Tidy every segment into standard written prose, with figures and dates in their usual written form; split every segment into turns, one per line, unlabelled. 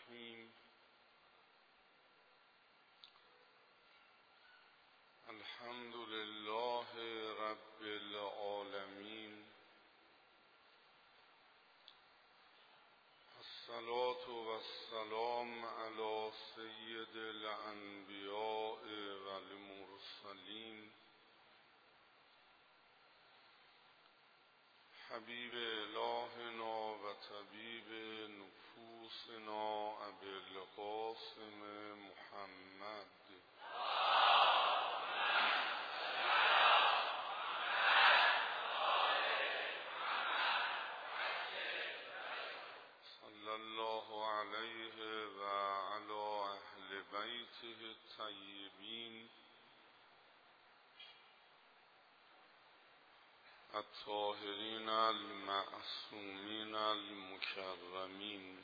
الرحیم. الحمد لله رب العالمین. الصلاة والسلام علی سید الانبیاء والمرسلین حبیب الهنا و طبیب نفوسنا ابی القاسم محمد صلی الله علیه و علی اهل بیته الطیبین الطاهرین المعصومین المکرمین.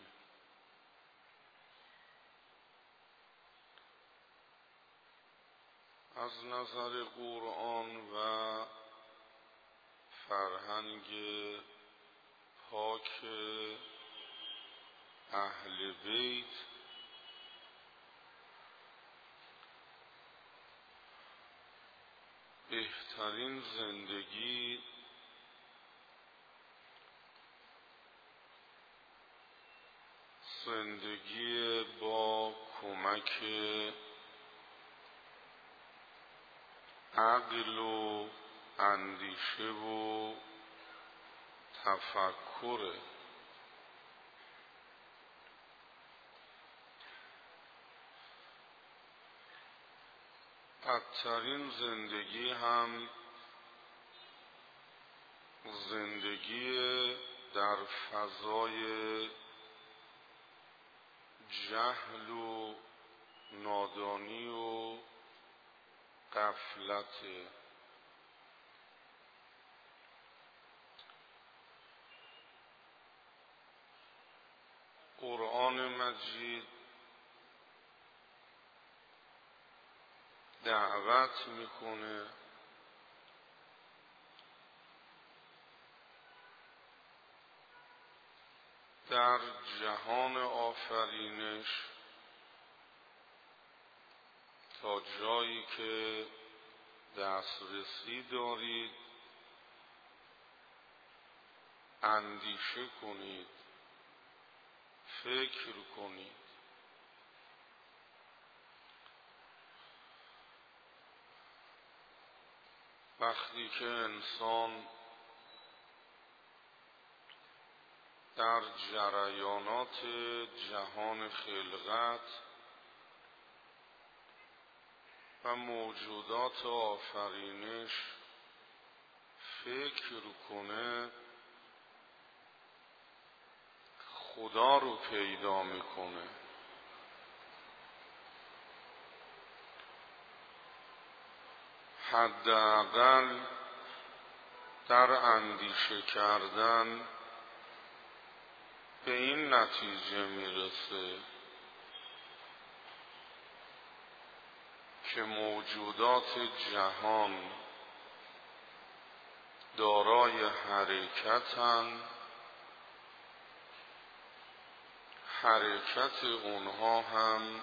از نظر قرآن و فرهنگ پاک اهل بیت بهترین زندگی با کمک عقل و اندیشه و تفکر. بدترین زندگی هم زندگی در فضای جهل و نادانی و غفلت. قرآن مجید دعوت میکنه در جهان آفرینش تا جایی که دسترسی دارید اندیشه کنید، فکر کنید. وقتی که انسان در جریانات جهان خلقت و موجودات آفرینش فکر کنه، خدا رو پیدا میکنه. حداقل در اندیشه کردن به این نتیجه میرسه که موجودات جهان دارای حرکتن، حرکت اونها هم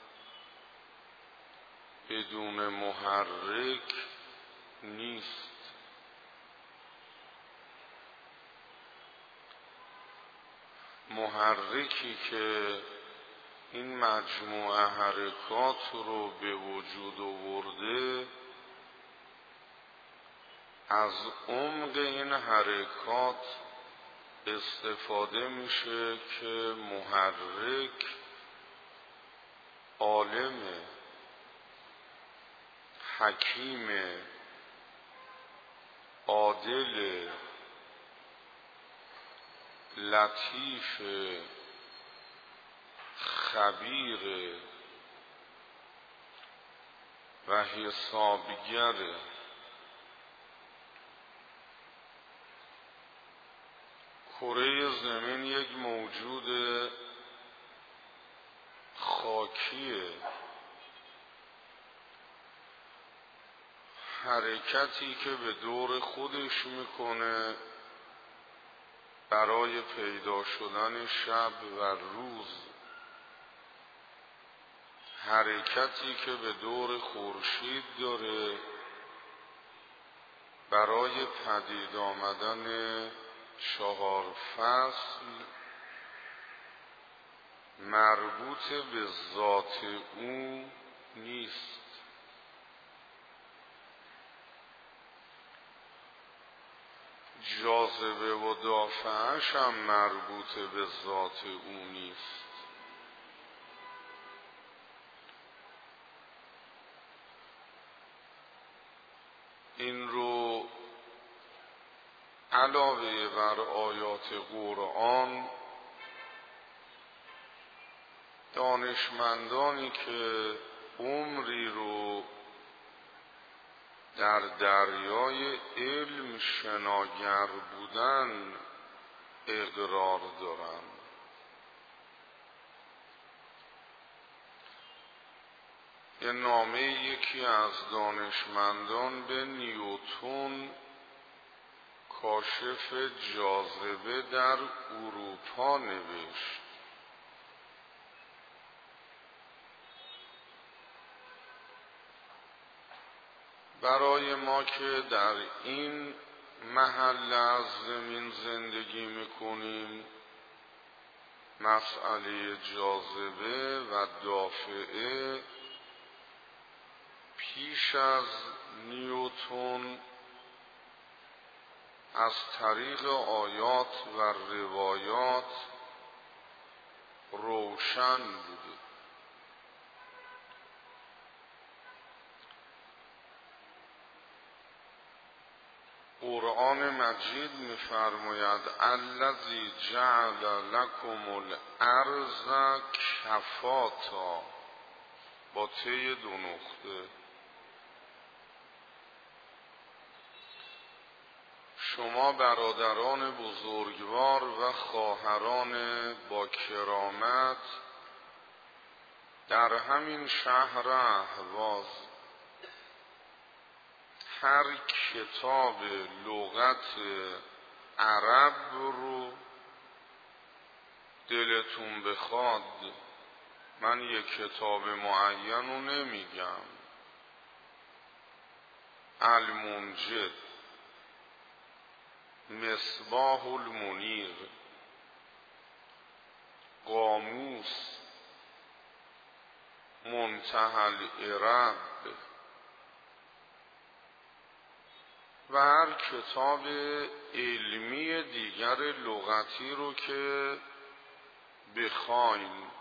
بدون محرک نیست. محرکی که این مجموعه حرکات رو به وجود آورده از عمق این حرکات استفاده میشه که محرک عالم، حکیم، عادل، لطیف، خبیر و حسابگر. کره زمین یک موجود خاکیه. حرکتی که به دور خودش میکنه برای پیدا شدن شب و روز حرکتی که به دور خورشید داره برای پدید آمدن 4 فصل مربوط به ذات او نیست. جاذبه و دافعش هم مربوط به ذات او نیست. این رو علاوه بر آیات قرآن دانشمندانی که عمری رو در دریای علم شناگر بودن اقرار دارن. یه نامه یکی از دانشمندان به نیوتن کاشف جاذبه در اروپا نوشت. برای ما که در این محل از زمین زندگی میکنیم مسئله جاذبه و دافعه پیش از نیوتن از طریق آیات و روایات روشن بوده. قرآن مجید می‌فرماید الذی جعل لکم الارض کفاتا با ته 2 نقطه. شما برادران بزرگوار و خواهران با کرامت در همین شهر اهواز هر کتاب لغت عرب رو دلتون بخواد، من یک کتاب معین رو نمیگم، المنجد، مصباح المنیر، قاموس، منتهى العرب و هر کتاب علمی دیگر لغتی رو که بخواین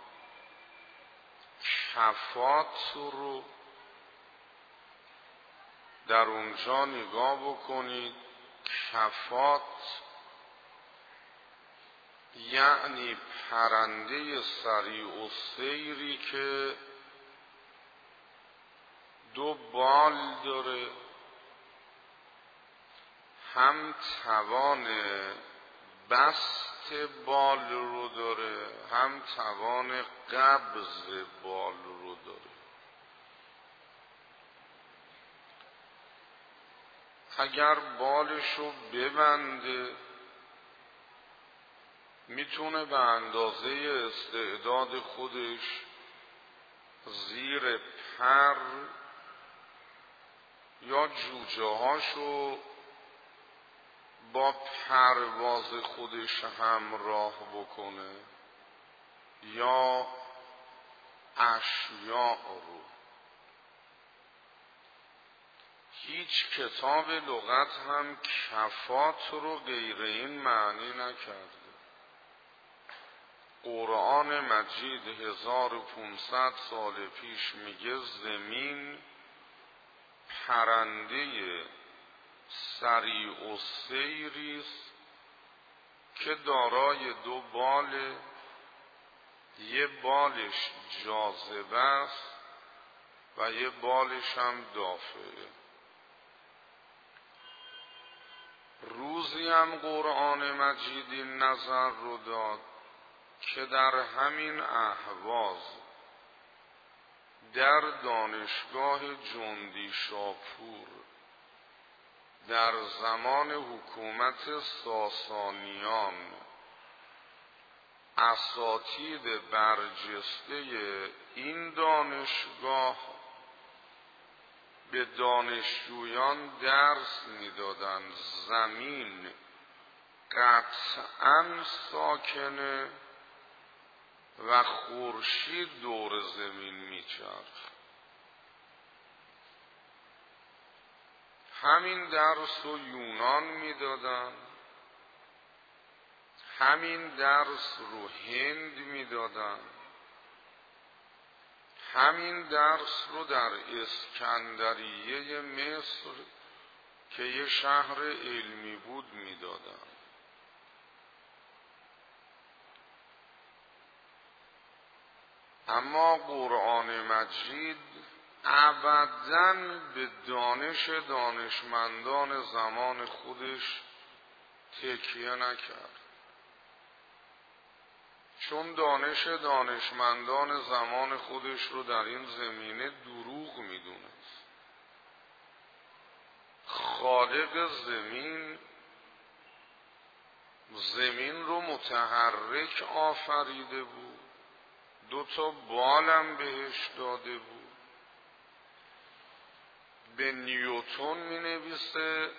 کفات رو در اونجا نگاه بکنید. کفات یعنی پرنده سریع السیری که 2 بال داره، هم توان بسط بال رو داره هم توان قبض بال رو داره. اگر بالش رو ببنده میتونه به اندازه استعداد خودش زیر پر یا جوجه هاشو با پرواز خودش همراه بکنه یا اشیاء رو. هیچ کتاب لغت هم کفات رو غیر این معنی نکرده. قرآن مجید 1500 سال پیش میگه زمین پرنده سریع السیری است که دارای 2 بال، یه بالش جاذبه است و یه بالش هم دافعه. روزی هم قرآن مجید این نظر رو داد که در همین اهواز در دانشگاه جندی شاپور در زمان حکومت ساسانیان اساتید برجسته این دانشگاه به دانشجویان درس میدادند زمین قطعاً ساکنه و خورشید دور زمین میچرخه. همین درس رو یونان میدادن، همین درس رو هند میدادن، همین درس رو در اسکندریه مصر که یه شهر علمی بود میدادن. اما قرآن مجید ابداً به دانش دانشمندان زمان خودش تکیه نکرد، چون دانش دانشمندان زمان خودش رو در این زمینه دروغ میدونست. خالق زمین رو متحرک آفریده بود، 2 بالم بهش داده بود. به نیوتن می نویسه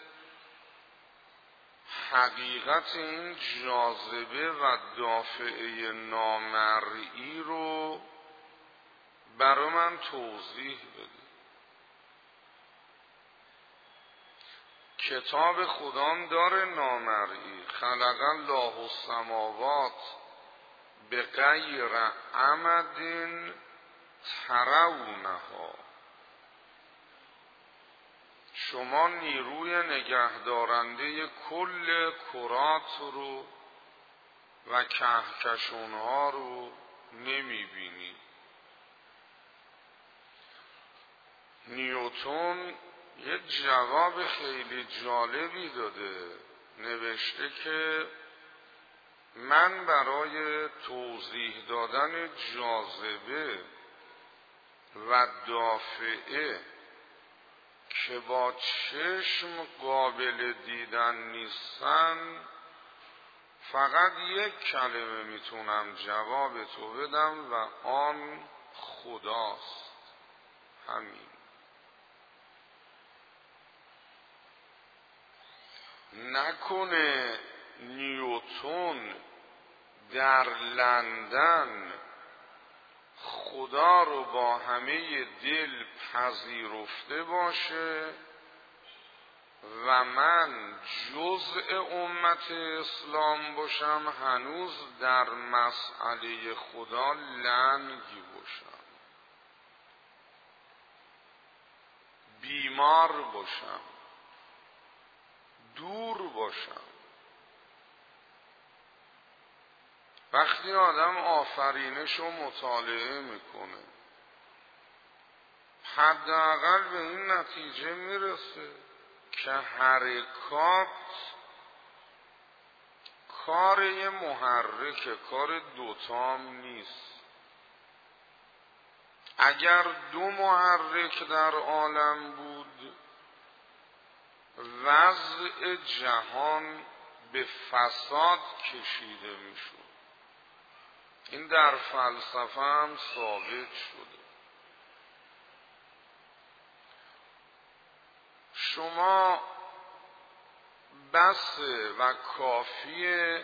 حقیقت این جاذبه و دافعه نامرئی رو برای من توضیح بده. کتاب خدام داره نامرئی، خلق الله السماوات به غیر عمد ترونها. شما نیروی نگهدارنده کل کرات رو و کهکشانها رو نمیبینید. نیوتن یه جواب خیلی جالبی داده، نوشته که من برای توضیح دادن جاذبه و دافعه که با چشم قابل دیدن نیستن فقط یک کلمه میتونم جواب تو بدم و آن خداست. همین. نکنه نیوتن در لندن خدا رو با همه دل پذیرفته باشه و من جزء امت اسلام باشم هنوز در مسئله خدا لنگی باشم، بیمار باشم، دور باشم. وقتی آدم آفرینش رو مطالعه میکنه حداقل به این نتیجه میرسه که حرکات کار یه محرک، کار دوتام نیست. اگر 2 محرک در عالم بود وضع جهان به فساد کشیده میشد. این در فلسفه هم ثابت شده. شما بسه و کافیه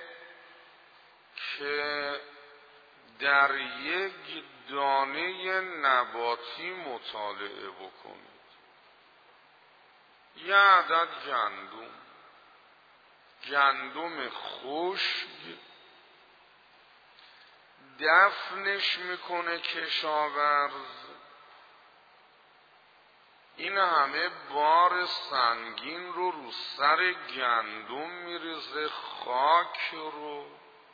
که در یک دانه نباتی مطالعه بکنید. یه عدد گندم خشک دفنش میکنه کشاورز، این همه بار سنگین رو سر گندم میریزه، خاک رو.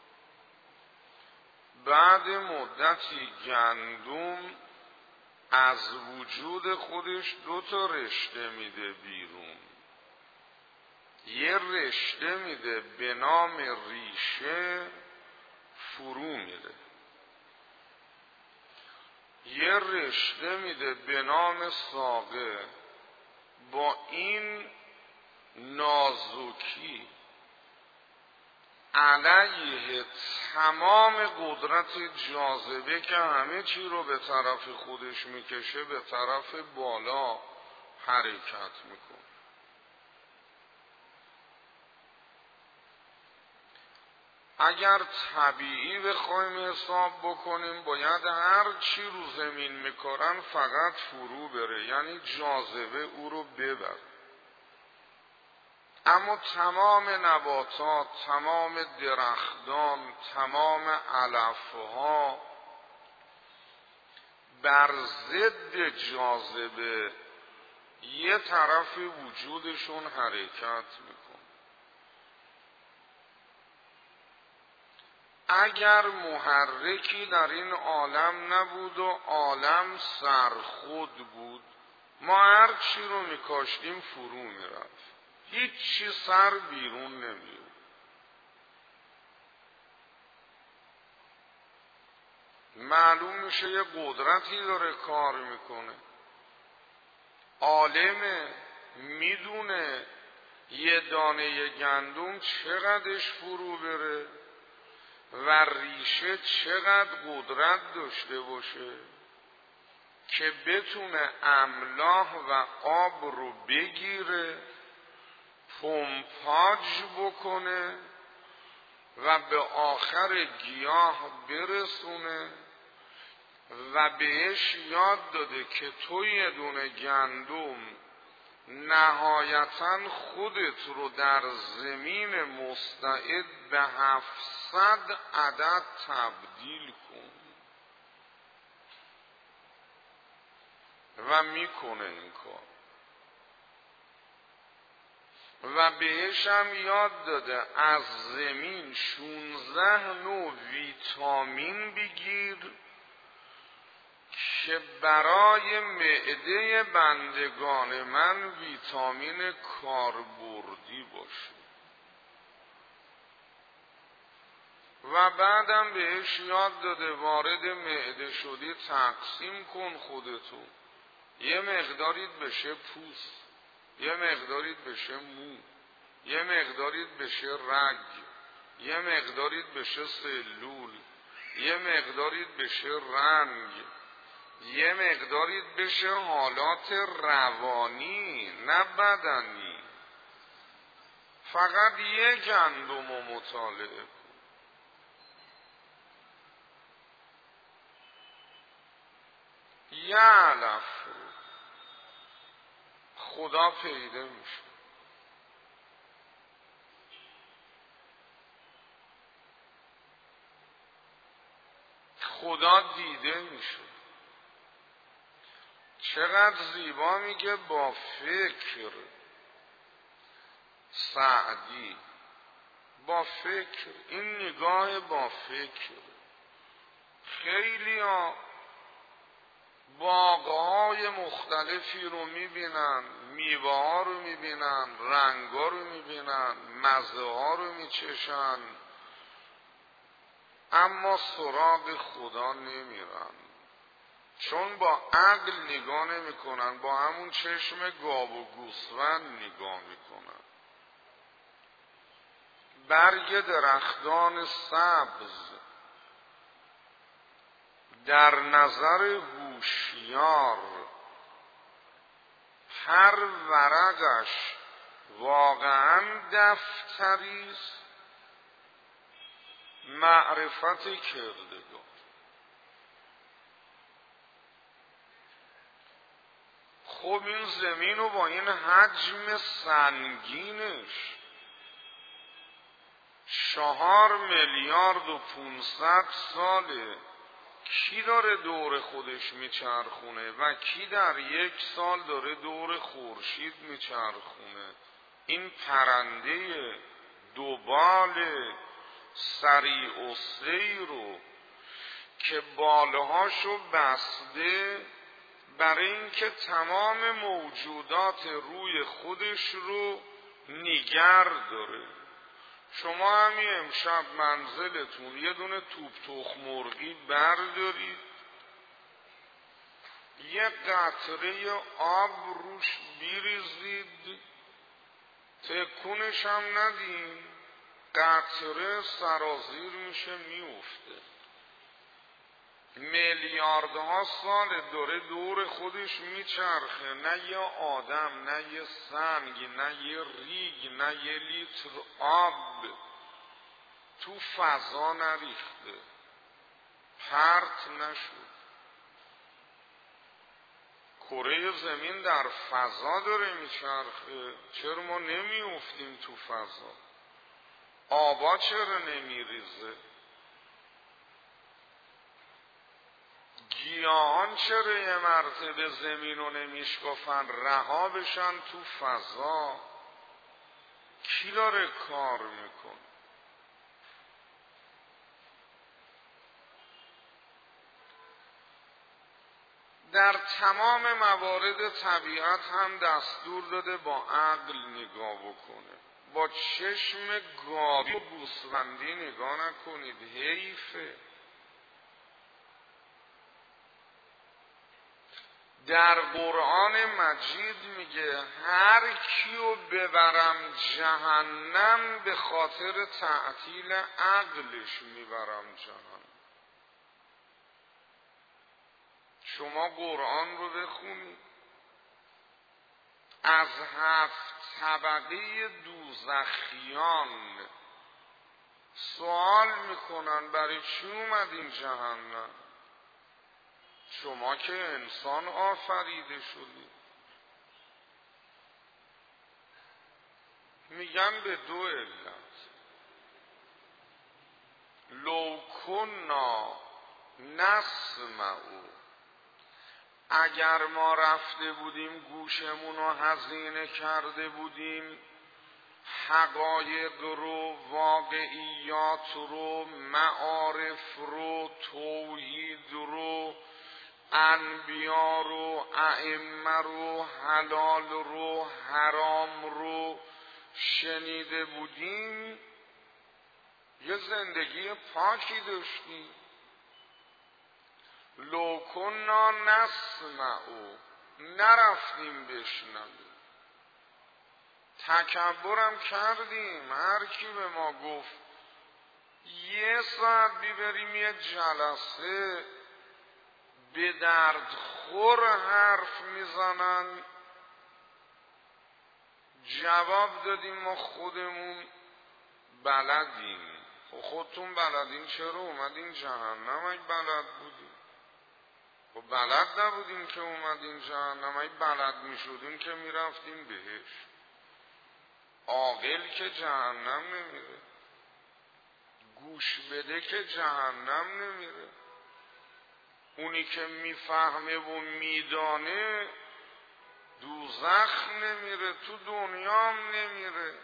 بعد مدتی گندم از وجود خودش 2 رشته میده بیرون. یه رشته میده به نام ریشه، فرو میره. یه رشته میده به نام ساقه، با این نازکی علیه تمام قدرت جاذبه که همه چی رو به طرف خودش میکشه به طرف بالا حرکت میکنه. اگر طبیعی بخوایم حساب بکنیم باید هر چی رو زمین میکارن فقط فرو بره، یعنی جاذبه او رو ببره. اما تمام نباتات، تمام درختان، تمام علفها بر ضد جاذبه یه طرف وجودشون حرکت میکنه. اگر محرکی در این عالم نبود و عالم سرخود بود، ما هر چی رو میکاشتیم فرو میرفت، هیچ چی سر بیرون نمیاد. معلوم میشه یه قدرتی داره کار میکنه. عالمه، میدونه یه دانه گندم چقدرش فرو بره و ریشه چقدر قدرت داشته باشه که بتونه املاح و آب رو بگیره، پمپاژ بکنه و به آخر گیاه برسونه و بهش یاد داده که تو یه دونه گندم نهایتاً خودت رو در زمین مستعد به 700 عدد تبدیل کن و میکنه این کار. و بهش هم یاد داده از زمین 16 نوع ویتامین بگیر که برای معده بندگان من ویتامین کاربردی باشه. و بعدم بهش یاد داده وارد معده شدی تقسیم کن خودتو، یه مقداریت بشه پوست، یه مقداریت بشه مو، یه مقداریت بشه رگ، یه مقداریت بشه سلول، یه مقداریت بشه رنگ، یه مقداریت بشه حالات روانی نه بدنی. فقط یه گندم رو مطالعه کن. یه علف رو خدا پیدا میشه. خدا دیده میشه. چقدر زیبا میگه با فکر. سعدی با فکر، این نگاه با فکر. خیلی ها باغهای مختلفی رو میبینن، میوه ها رو میبینن، رنگ ها رو میبینن، مزه ها رو میچشن، اما سراغ خدا نمیرن، چون با عقل نگاه نمیکنن، با همون چشم گاو و گوسفند نگاه میکنن. برگ درختان سبز در نظر هوشیار هر ورقش واقعا دفتریست معرفت کردگار. خب این زمین رو با این حجم سنگینش 4,500,000,000 ساله کی داره دور خودش میچرخونه و کی در یک سال داره دور خورشید میچرخونه؟ این پرنده دوبال سریع السیر که بالهاشو بسته برای اینکه تمام موجودات روی خودش رو نگر داره. شما همین امشب منزلتون یه دونه توپ تخم مرغی بردارید، یه قطره آب روش بیریزید، تکونش هم ندین، قطره سرازیر میشه میفته، میلیاردها سال داره دور خودش میچرخه، نه یه آدم، نه یه سنگ، نه یه ریگ، نه یه لیتر آب تو فضا نریخته، پرت نشد. کره زمین در فضا داره میچرخه، چرا ما نمیافتیم تو فضا؟ آبا چرا نمیریزه؟ گیاهان چرا یه مرتبه زمین رو نمیشکافن رها بشن تو فضا؟ کی داره کار میکن؟ در تمام موارد طبیعت هم دستور داده با عقل نگاه بکنه، با چشم گاوی و گوسفندی نگاه نکنید، حیفه. در قرآن مجید میگه هر کیو ببرم جهنم به خاطر تعطیل عقلش میبرم جهنم. شما قرآن رو بخونید، از 7 طبقه دوزخیان سوال میکنن برای چی اومدین جهنم؟ شما که انسان آفریده شدی. میگن به 2 علت. لو کنا نسمع، اگر ما رفته بودیم گوشمون رو هزینه کرده بودیم، حقایق رو، واقعیات رو، معارف رو، توحید رو، انبیا رو، ائمه رو، حلال رو، حرام رو شنیده بودیم، یه زندگی پاکی داشتیم. لو کنا نسمع، نرفتیم بشنویم، تکبرم کردیم. هر کی به ما گفت یه ساعت بیبریم یه جلسه، به درد خور حرف میزنن، جواب دادیم ما خودمون بلدیم. خودتون بلدین چرا اومدین جهنم؟ اگه بلد بودیم. بلد نبودیم که اومدین جهنم. اگه بلد میشودیم که میرفتیم بهش. عاقل که جهنم نمیره، گوش بده که جهنم نمیره. اونی که میفهمه و میدانه دوزخ نمیره، تو دنیام نمیره.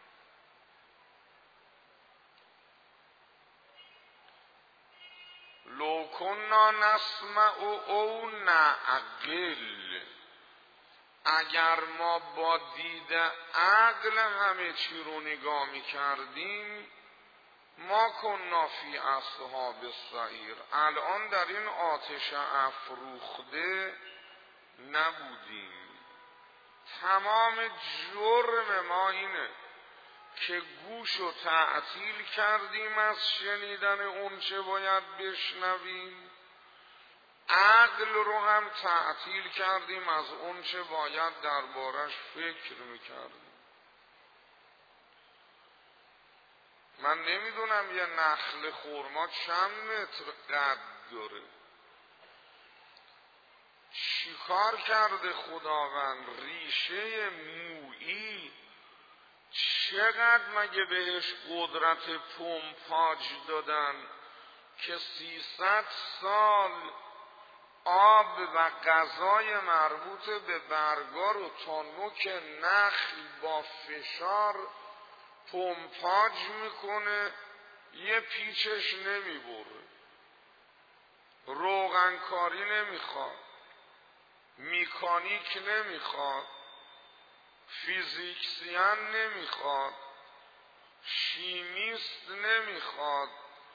لو کنا نسمع او نعقل، اگر ما با دید عقل همه چی رو نگاه میکردیم، ما کنا فی اصحاب السعیر، الان در این آتش افروخته نبودیم. تمام جرم ما اینه که گوش رو تعطیل کردیم از شنیدن اون چه باید بشنویم، عقل رو هم تعطیل کردیم از اون چه باید دربارش فکر میکردیم. من نمیدونم یه نخل خرما چند متر قد داره. چیکار کرده خداوند؟ ریشه مویی چقدر مگه بهش قدرت پمپاژ دادن که 300 سال آب و غذای مربوط به برگا رو تا نوک نخل با فشار پمپاژ میکنه، یه پیچش نمیبره. روغنکاری نمیخواد، میکانیک نمیخواد، فیزیکسیان نمیخواد، شیمیست نمیخواد،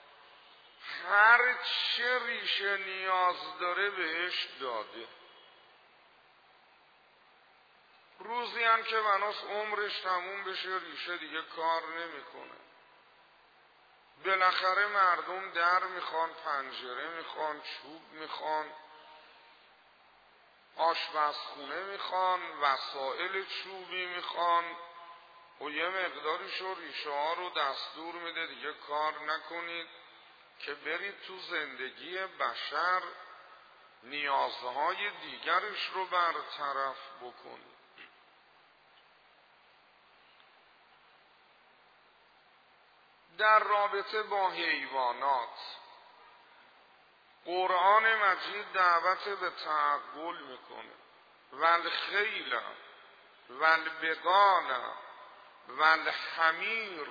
هر چه ریشه نیاز داره بهش داده. روزی هم که بناس عمرش تموم بشه ریشه دیگه کار نمیکنه. بالاخره مردم در میخوان، پنجره میخوان، چوب میخوان، آشپزخونه میخوان، وسایل چوبی میخوان و یه مقداریشو ریشه ها رو دستور میده دیگه کار نکنید که برید تو زندگی بشر نیازهای دیگرش رو برطرف بکنید. در رابطه با حیوانات قرآن مجید دعوت به تعقل میکنه. والخیل والبغال والحمیر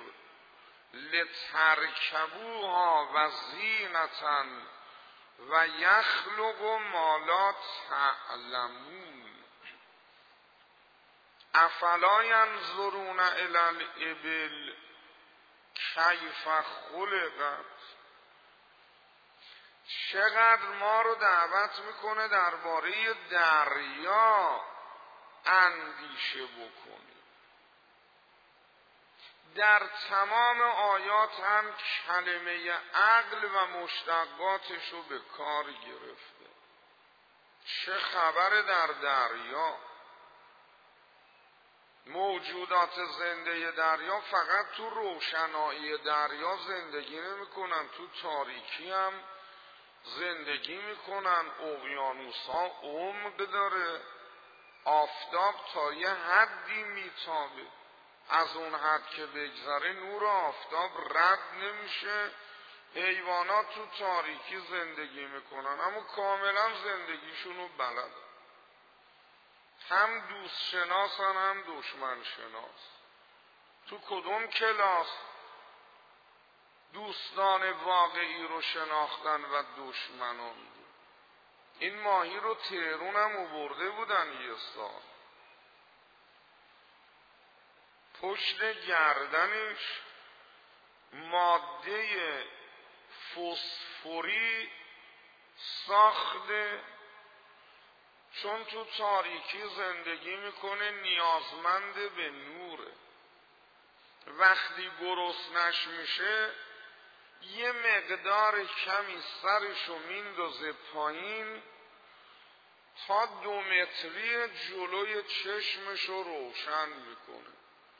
لترکبوها و زینة و یخلق ما لا تعلمون افلا ینظرون الی الابل کیف خلقت. چقدر ما رو دعوت میکنه درباره دریا اندیشه بکنیم. در تمام آیات هم کلمه عقل و مشتقاتش رو به کار گرفته. چه خبر در دریا؟ موجودات زنده دریا فقط تو روشنایی دریا زندگی نمی کنن، تو تاریکی هم زندگی میکنن. اقیانوس‌ها عمق داره، آفتاب تا یه حدی میتابه، از اون حد که بگذره نور آفتاب رد نمیشه. حیوانات تو تاریکی زندگی میکنن اما کاملا زندگیشونو بلدن، هم دوست شناسن هم دشمن شناس. تو کدوم کلاس دوستان واقعی رو شناختن و دشمنان رو؟ این ماهی رو تهرون هم آورده بودن یه سال، پشت گردنش ماده فسفوری ساخته، چون تو تاریکی زندگی میکنه نیازمند به نوره. وقتی گرسنش میشه یه مقدار کمی سرشو میندازه پایین تا 2 متری جلوی چشمشو روشن میکنه.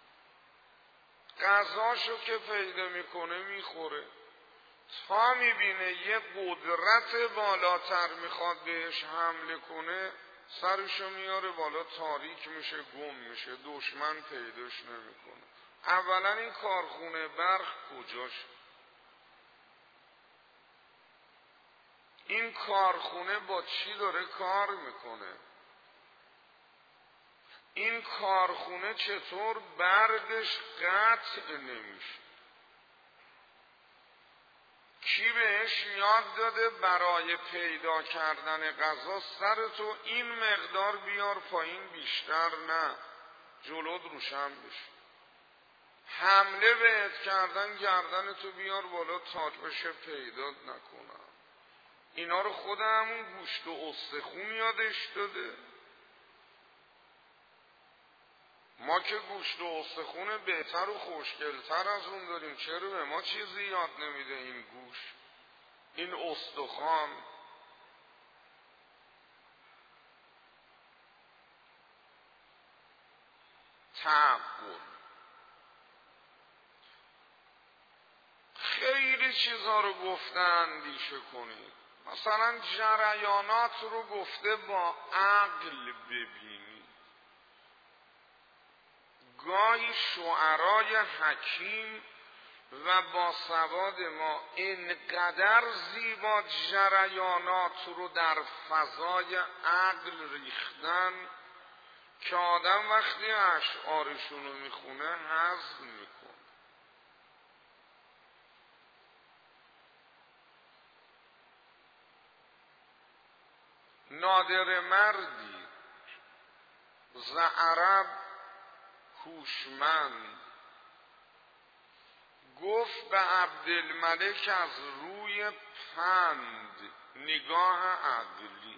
غذاشو که پیدا میکنه میخوره، تا میبینه یه قدرت بالاتر میخواد بهش حمله کنه سرشو میاره بالا، تاریک میشه، گم میشه، دشمن پیداش نمیکنه. اولا این کارخونه برق کجاشه؟ این کارخونه با چی داره کار میکنه؟ این کارخونه چطور برقش قطع نمیشه؟ کی بهش یاد داده برای پیدا کردن غذا سرتو این مقدار بیار پایین، بیشتر نه، جلوت روشن بشه. حمله بهت کردن گردنتو بیار بالا تا بشه پیدات نکنم. اینا رو خود همون گوشت و استخون یادش داده. ما که گوشت و استخون بهتر و خوشگلتر از اون داریم، چرا به ما چیزی یاد نمیده؟ این گوش، این استخوان. تعقل. خیلی چیزا رو گفته اندیشه کنید. مثلا جریانات رو گفته با عقل ببینید. گاهی شعرای حکیم و با سواد ما اینقدر زیبا جریانات رو در فضای عقل ریختن که آدم وقتی اشعارشون رو میخونه هضم میکنه. نادر مردی ز عرب هوشمند گفت به عبدالملک از روی پند نگاه عقلی،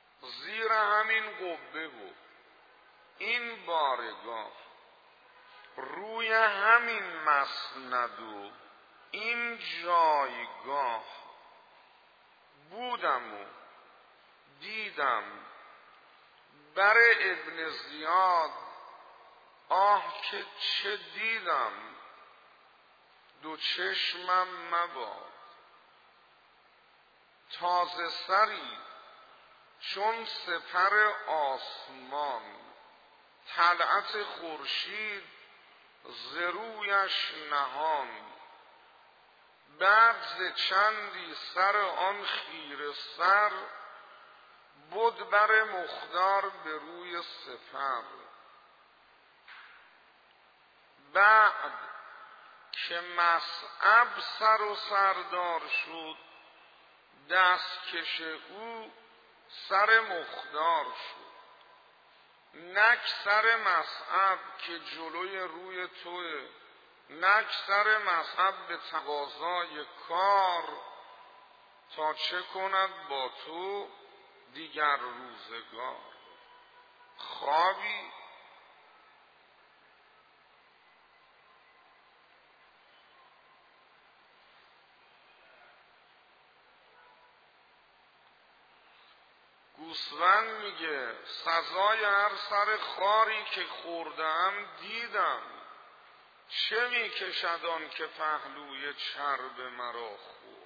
زیر همین قبه و این بارگاه روی همین مسند و این جایگاه بودم و دیدم بر ابن زیاد آه که چه دیدم دو چشمم مباد. تازه سری چون سپر آسمان طلعت خورشید ز رویش نهان. بعد ز چندی سر آن خیره سر بد بر مخدار به روی سپر. بعد که مصعب سر و سردار شد دستکش او سر مخدار شد. نک سر مصعب که جلوی روی توه، نک سر مصعب به تقاضای کار، تا چه کند با تو دیگر روزگار. خوابی گوسفند میگه سزای هر سر خاری که خوردم دیدم، چه میکشد آن که پهلوی چرب مرا خورد.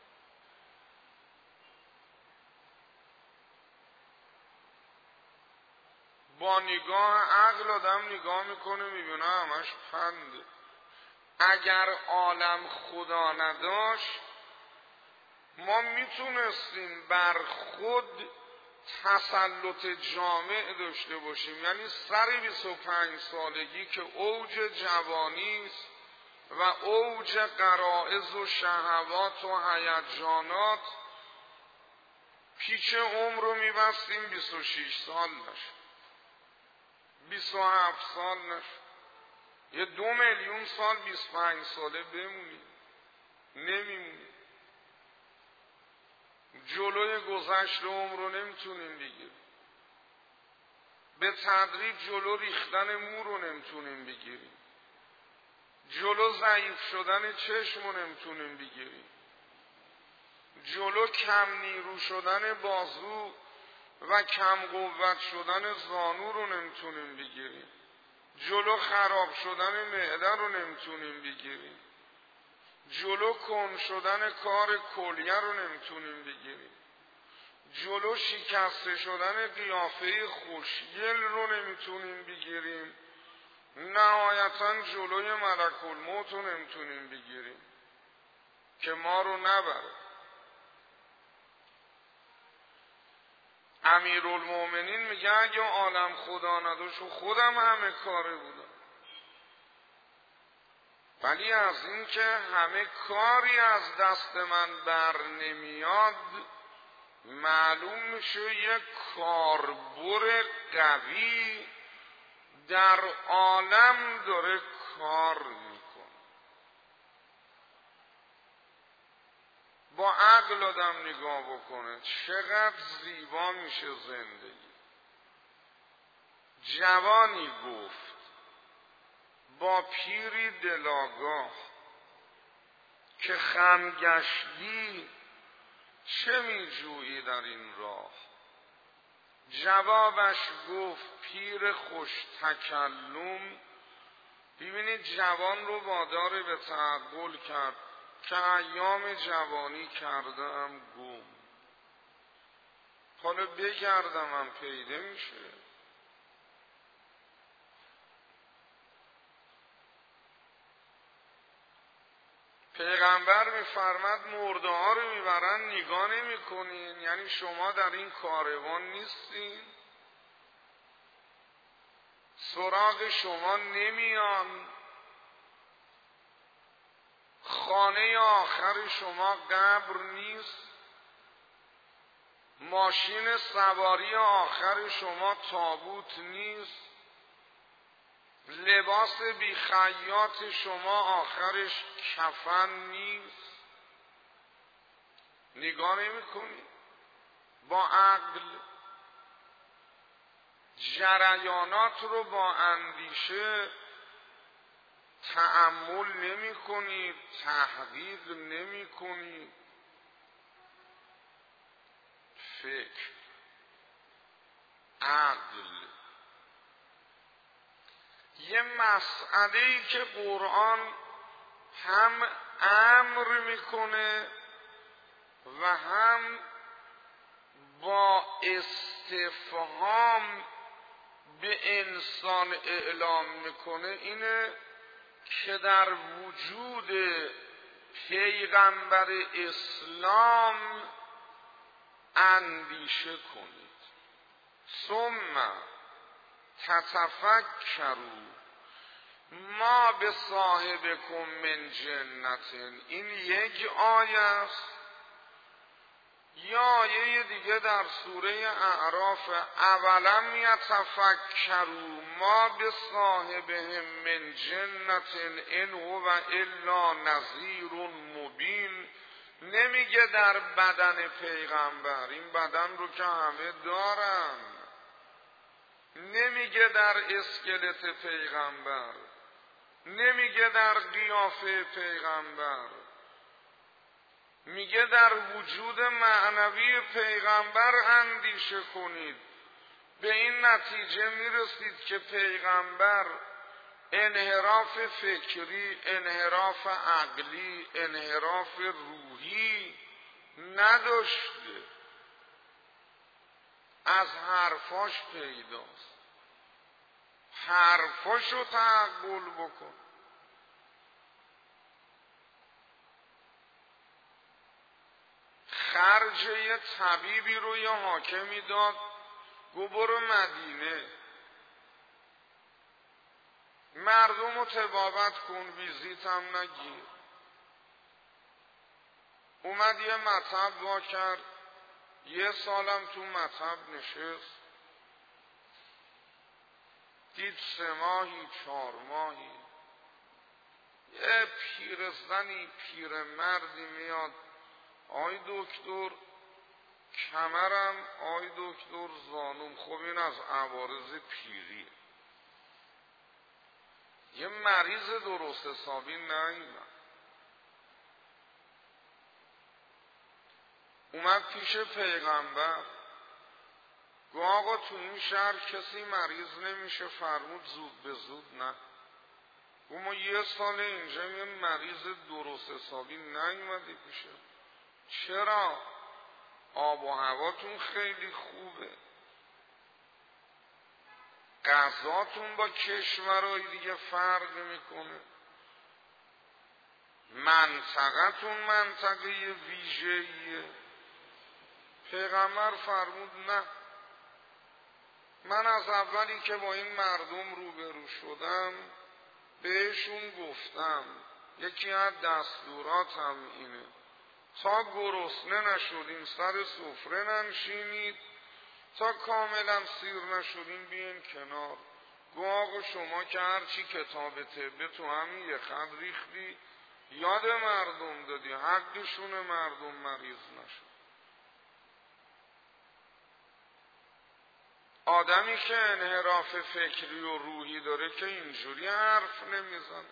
با نگاه عقل آدم نگاه میکنه میبینه همش پنده. اگر عالم خدا نداشت ما میتونستیم بر خود تسلط جامع داشته باشیم، یعنی سر 25 سالگی که اوج جوانی است و اوج غرایز و شهوات و هیجانات، پیچ عمر رو میبستیم 26 سال نشه، 27 سال نشه، یه 2 میلیون سال 25 ساله بمونیم. نمیمونیم. جلوی گذشت عمر رو نمیتونیم بگیریم. به تدریج جلو ریختن مو رو نمیتونیم بگیریم. جلو ضعیف شدن چشم رو نمیتونیم بگیریم. جلو کم نیرو شدن بازو و کم قوت شدن زانو رو نمیتونیم بگیریم. جلو خراب شدن معده رو نمیتونیم بگیریم. جلو کن شدن کار کلیه رو نمیتونیم بگیریم. جلو شکسته شدن قیافه خوشگل رو نمیتونیم بگیریم. نهایتا جلوی ملک الموت رو نمیتونیم بگیریم که ما رو نبره. امیرالمومنین میگه اگه عالم خدا نداشت و خودم همه کاره بودم، ولی از این که همه کاری از دست من بر نمیاد معلوم میشه یک کاربر قوی در عالم داره کار میکنه. با عقل آدم نگاه بکنه چقدر زیبا میشه زندگی. جوانی گفت با پیری دلاگاه که خم گشتی چه میجویی در این راه؟ جوابش گفت پیر خوش تکلم. ببینید جوان رو وادار به تعقل کرد که ایام جوانی کردم گم، حالا بگردم پیدا میشه. پیغمبر میفرماد مرده ها رو میبرن نگاه نمی کنین، یعنی شما در این کاروان نیستین، سراغ شما نمیان. خانه آخر شما قبر نیست. ماشین سواری آخر شما تابوت نیست. لباس بی خیاط شما آخرش کفن نیست. نگاه نمی کنی؟ با عقل جریانات رو با اندیشه تأمل نمی کنید، تحقیق نمی کنید. فکر، عقل. یه مسئله‌ای که قرآن هم امر میکنه و هم با استفهام به انسان اعلام میکنه اینه که در وجود پیغمبر اسلام اندیشه کنید. ثم تتفکروا ما به صاحبکم من جنت. این یک آیه است. یا آیه دیگه در سوره اعراف، اولم یتفکروا ما به صاحبهم من جنت ان هو الا نذیر مبین. نمیگه در بدن پیغمبر، این بدن رو که همه دارن. نمیگه در اسکلت پیغمبر، نمیگه در قیافه پیغمبر، میگه در وجود معنوی پیغمبر اندیشه کنید. به این نتیجه میرسید که پیغمبر انحراف فکری، انحراف عقلی، انحراف روحی نداشته. از حرفاش پیداست. حرفاشو تقبل بکن. خرج یه طبیبی رو یه حاکمی داد، گو برو مدینه، مردم رو طبابت کن، ویزیت هم نگیر. اومد یه مطب وا کرد، یه سالم تو مطب نشست، دید 3 ماهی 4 ماهی یه پیرزنی پیرمردی میاد، آی دکتر کمرم، آی دکتر زانوم. خب این از عوارض پیریه. یه مریض درست حسابی نیومد. اومد پیش پیغمبر، گو آقا تو این شهر کسی مریض نمیشه. فرمود زود به زود نه. گو ما 1 سال اینجا یه مریض درست حسابی نیومدی پیشه. چرا؟ آب و هواتون خیلی خوبه، غذاتون با کشورهای دیگه فرق میکنه، منطقتون منطقه ویژه‌ایه. پیغمبر فرمود نه. من از اولی که با این مردم روبرو شدم بهشون گفتم یکی از دستوراتم اینه تا گرسنه نشدین سر سفره ننشینید، تا کاملا سیر نشدین بیاین کنار. گو آقا شما که هرچی کتاب طبه تو همین یه خط ریختی، یاد مردم دادی، حقشون مردم مریض نشد. آدمی که انحراف فکری و روحی داره که اینجوری حرف نمیزنه.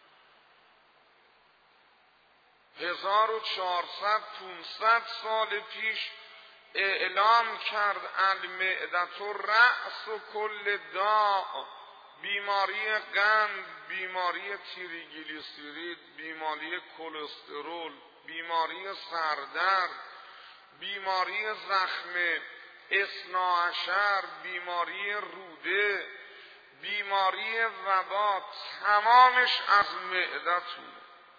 1400-500 سال پیش اعلام کرد المعدة رأس کل داء. بیماری قند، بیماری تریگلیسیرید، بیماری کلسترول، بیماری سردرد، بیماری زخم 12، بیماری روده، بیماری وبا، تمامش از معدتونه.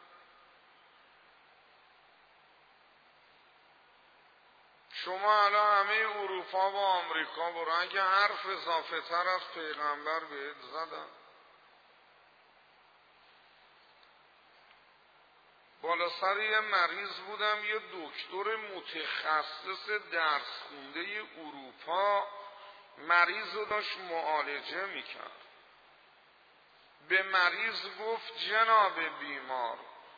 شما الان همه اروپا و آمریکا برو، اگه حرف اضافه تر از پیغمبر بهت زدن. بالا سر یه مریض بودم، یه دکتر متخصص درس خونده اروپا مریض رو داشت معالجه میکرد. به مریض گفت جناب بیمار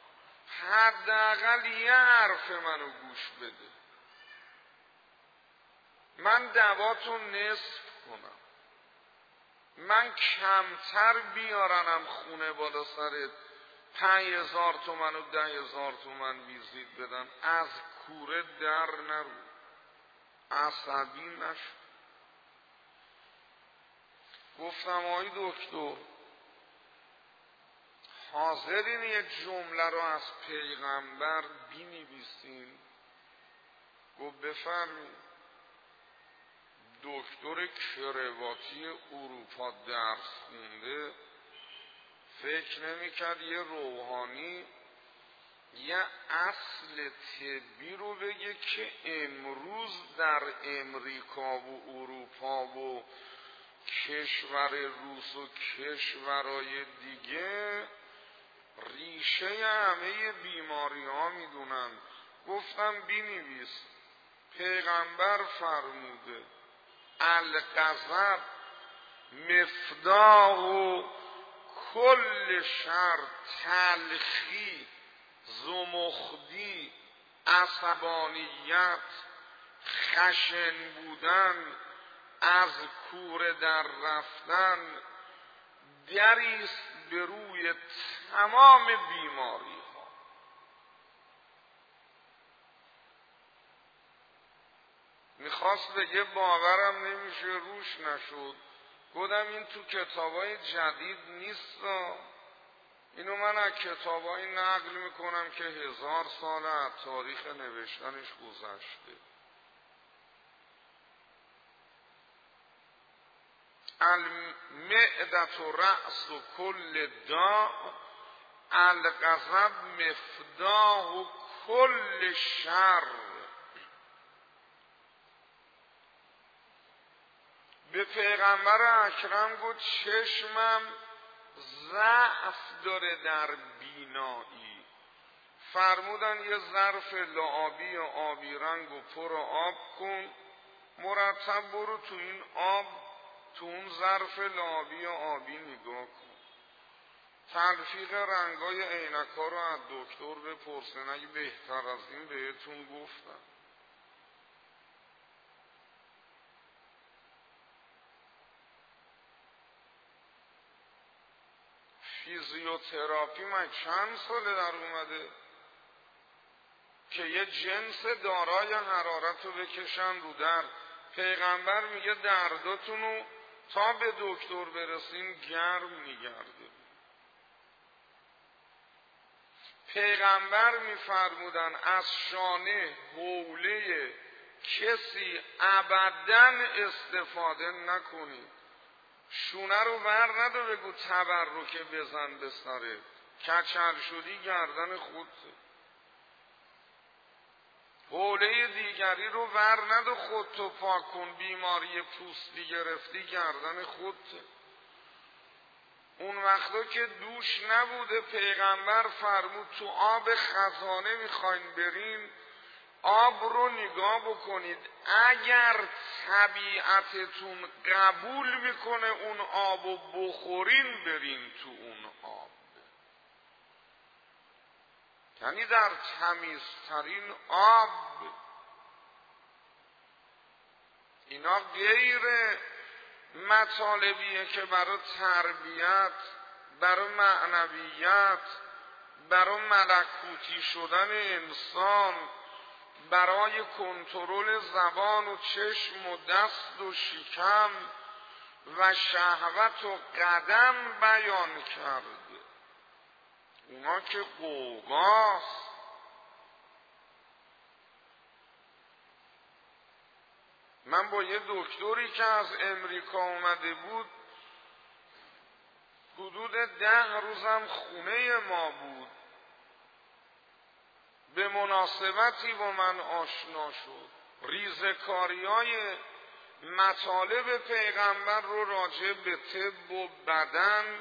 حداقل یه حرف منو گوش بده، من دواتو نصف کنم. من کمتر بیارنم خونه بالا سرت 5,000 تومن و 10,000 تومن ویزیت بدن، از کوره در نرو، عصبی نشو. گفتم آقای دکتر حاضرین یه جمله رو از پیغمبر بنویسین؟ گفت بفرمایید. دکتر کرواتی اروپا درس خونده فکر نمی‌کرد یه روحانی یه اصل طبی رو بگه که امروز در امریکا و اروپا و کشور روس و کشورهای دیگه ریشه همه بیماری ها میدونن. گفتم بنویس پیغمبر فرموده الغضب مفتاح کل شر، تلخی، زمختی، عصبانیت، خشن بودن، از کوره در رفتن دریست به روی تمام بیماری ها. میخواست بگه باورم نمیشه روش نشد. گفتم این تو کتابای جدید نیست، اینو من از کتابایی نقل میکنم که 1000 سال از تاریخ نوشتنش گذشته. المعدة رأس کل داء، الغضب مفتاح کل شر. به پیغمبر اکرم گفت چشمم ضعف داره در بینایی. فرمودن یه ظرف لعابی آبی رنگ و پر آب کن، مرتب برو تو این آب تو اون ظرف لعابی آبی نگاه کن. تلفیق رنگای عینک‌ها رو از دکتر بپرسن، اگه بهتر از این بهتون گفتم. فیزیوتراپی من چند ساله در اومده که یه جنس دارای حرارت رو بکشن رو در. پیغمبر میگه درداتونو تا به دکتر برسین گرم نگرده. پیغمبر میفرمودن از شانه حوله کسی ابداً استفاده نکنید. شونه رو ور نده بگو تبرکه بزن به سرت، کچل شدی گردن خودت. حوله دیگری رو ور نده خودتو پاک کن، بیماری پوستی گرفتی گردن خودت. اون وقتا که دوش نبوده پیغمبر فرمود تو آب خزانه میخواین برین آب رو نگاه بکنید، اگر طبیعتتون قبول میکنه اون آب رو بخورین برین تو اون آب. یعنی در تمیزترین آب. اینا غیر مطالبیه که برای تربیت، برای معنویت، برای ملکوتی شدن انسان، برای کنترل زبان و چشم و دست و شکم و شهوت و قدم بیان کرده. اونا که قوقاست. من با یه دکتری که از امریکا اومده بود حدود 10 روزم خونه ما بود، به مناسبتی با من آشنا شد. ریزکاری‌های مطالب پیغمبر رو راجع به طب و بدن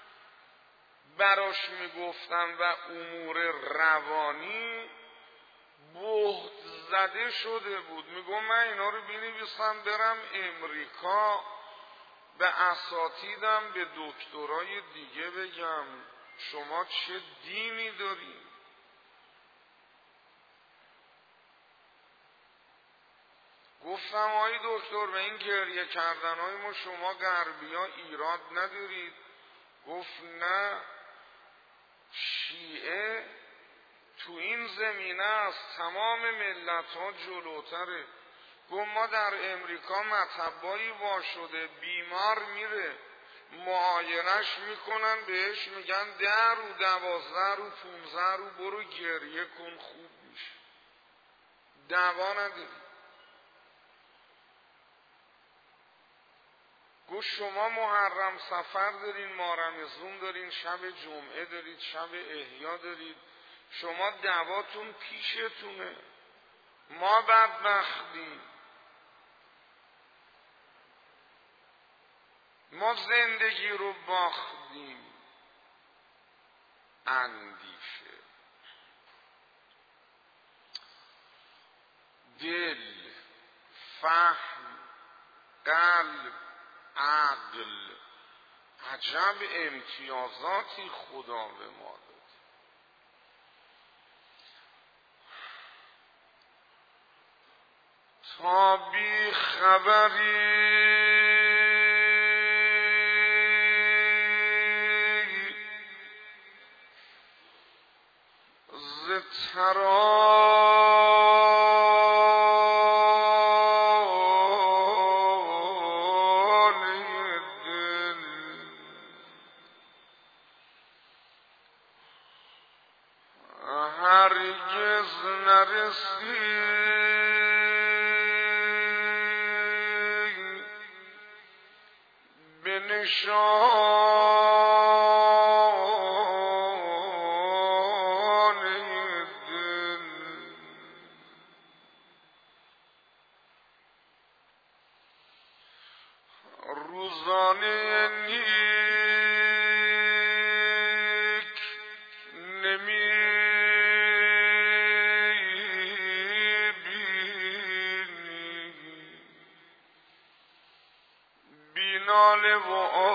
براش میگفتم و امور روانی بهت زده شده بود. میگم من اینا رو بنویسم برم امریکا به اساتیدم به دکترای دیگه بگم شما چه دینی دارید. گفتم آقای دکتر به این گریه کردنهای ما شما غربی ها ایراد ندارید؟ گفت نه، شیعه تو این زمینه از تمام ملت ها جلوتره. گفت ما در امریکا مطبایی وا شده، بیمار میره معاینش میکنن، بهش میگن 10 رو 12 رو 15 رو برو گریه کن خوب میشه، دوا نداری. گفت شما محرم سفر دارین، مارمزون دارین، شب جمعه دارید، شب احیا دارید، شما دواتون پیشتونه، ما بدبختیم، ما زندگی رو باختیم. اندیشه، دل، فهم، قلب، عقل، عجب امتیازاتی خدا به ما داد. تا بی خبری ز ترانه دل هرگز نرسی به نشانه دل. روزانه نیک نمی بینی، بیناله و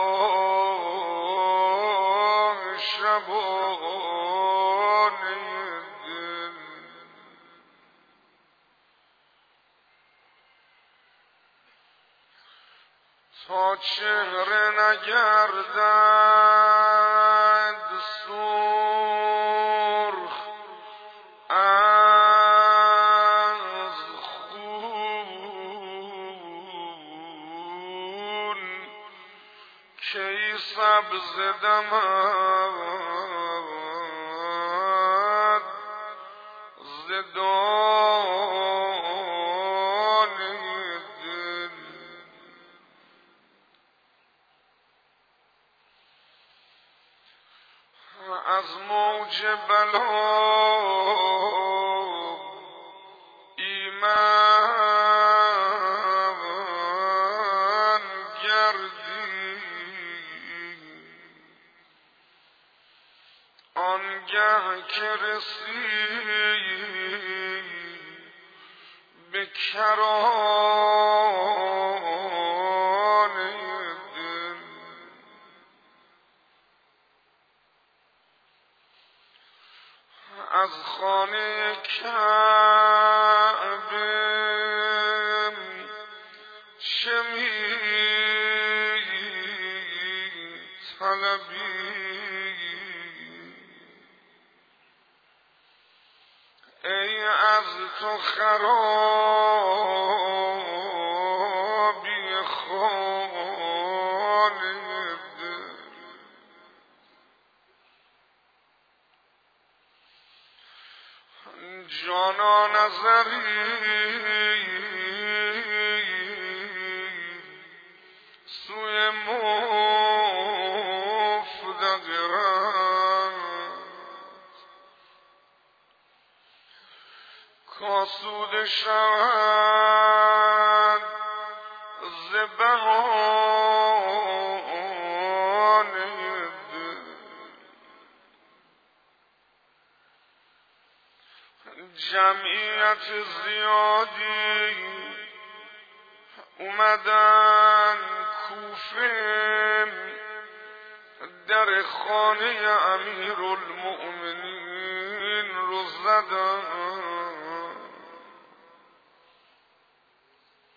آه شبانه دل. تا چهره نگردد سرخ از خون، کی سبز دمد ز دانه دل. از موج بلا ایمن گردی، آنگه که رسی به کرانه دل. از خانه کعبه چه می طلبی؟ ای از تو خرابی خانه دل. جانا نظری سوی مفتقرت، کاسوده شود ز بهانه دل. جمعیت زیادی اومدن کوفه، در خانه امیرالمؤمنین رو زدن.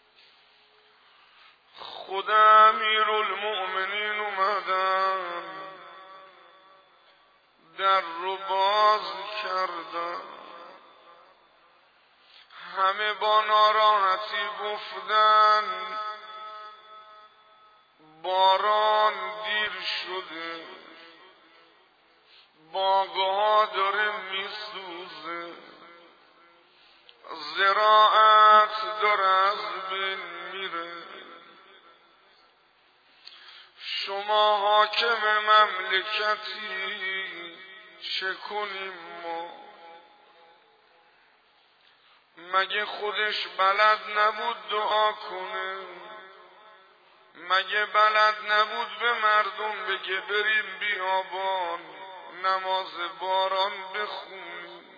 کردن. همه با ناراحتی گفتن باران دیر شده، باغ‌ها داره میسوزه، زراعت داره از بین میره. شما حاکم مملکتی چه کنیم ما؟ مگه خودش بلد نبود دعا کنه؟ مگه بلد نبود به مردم بگه بریم بیابان نماز باران بخونیم؟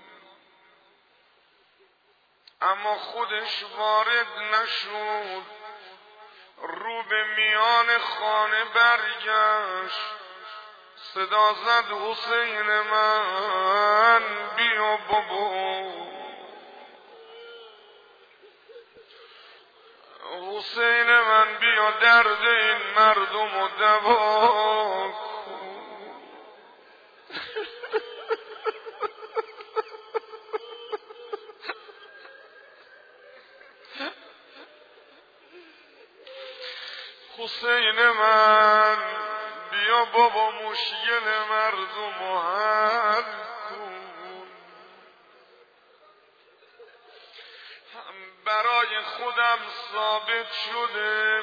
اما خودش وارد نشد، رو به میان خانه برگشت، صدا زد حسین من بیا بابا، حسین من بیا درد این مردم و دوا کن. حسین من بیا بابا مشکل مردم و حل کن. برای خودم ثابت شده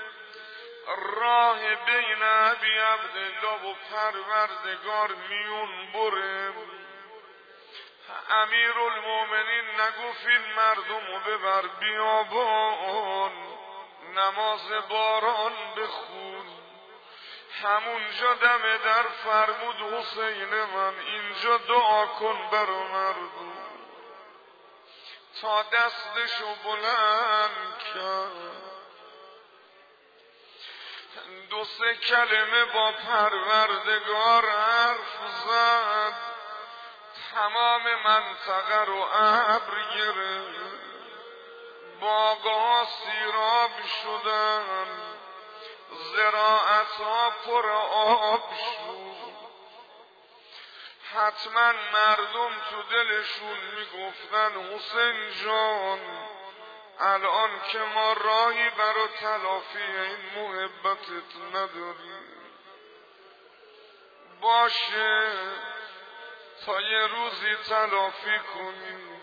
راه بین ابی عبدالله و پروردگار میون بره. امیرالمومنین نگفت این مردم رو ببر بیابان نماز باران بخون. همونجا دم در فرمود حسین من اینجا دعا کن برا مردم. تا دستشو بلند کرد، دو سه کلمه با پروردگار حرف زد، تمام منطقه رو ابر گرفت، باغ‌ها سیراب شدن، زراعت‌ها پر آب شد. حتما مردم تو دلشون میگفتن حسین جان الان که ما راهی برای تلافی این محبتت نداریم، باشه تا یه روزی تلافی کنیم.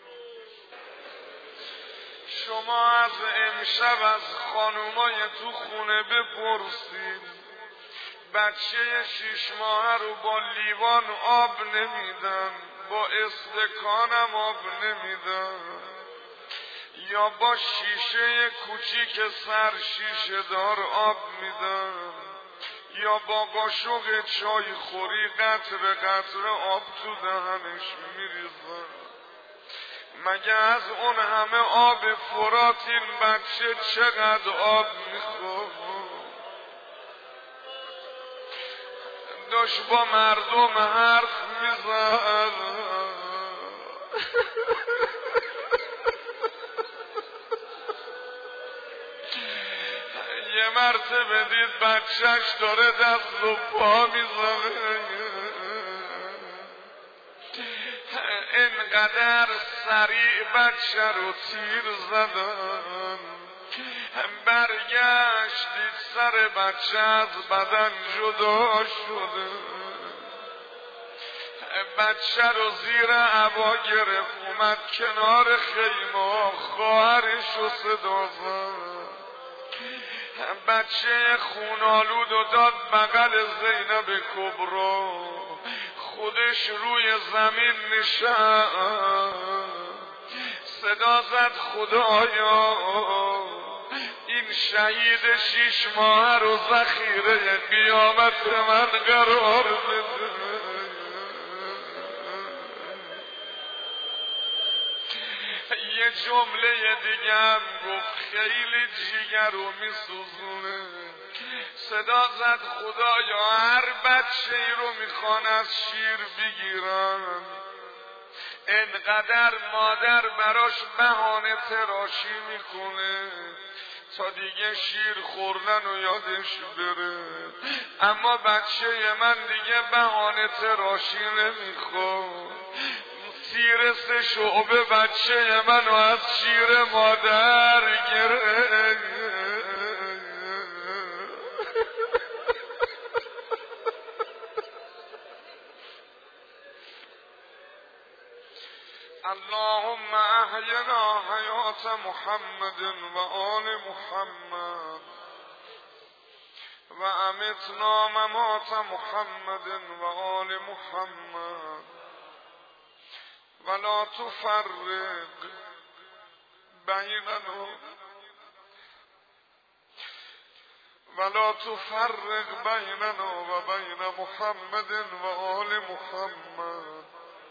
شما از امشب از خانومای تو خونه بپرسید بچه 6 ماهه رو با لیوان آب نمیدن، با استکانم آب نمیدن، یا با شیشه کوچیک سر شیشه دار آب میدن، یا با قاشق چای خوری قطره قطره آب تو دهنش میریزن. مگه از اون همه آب فرات این بچه چقدر آب میخواد؟ داشت با مردم حرف میزد. یه مرتبه دید بچهش داره دست و پا میزنه، اینقدر سریع بچه رو تیر زدن، برگشت دید سر بچه از بدن جدا شده، بچه رو زیر عبا گرفت اومد کنار خیمه، خواهرش رو صدا زد، بچه خونالود و داد بغل زینب کبرا، خودش روی زمین نشست، صدا زد خدایا این شهید 6 ماهه رو ذخیره قیامت من قرار بده. یه جمله دیگه هم گفت خیلی جیگر رو میسوزونه، صدا زد خدایا هر بچه ای رو میخوان از شیر بگیرن، انقدر مادر براش بهانه تراشی میکنه تا دیگه شیر خوردن و یادش بره، اما بچه من دیگه بهانه تراشی نمیخواد. مثل شعبه بچه منو از شیر مادر گرفت. اللهم احینا حیات محمد و آل محمد و امتنا ممات محمد و آل محمد ولا تفرق بیننا و بین محمد و آل محمد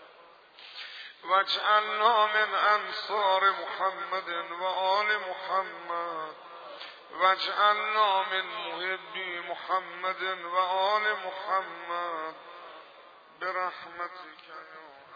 واجعلنا من انصار محمد و آل محمد واجعلنا من محبی محمد و آل محمد برحمتك یا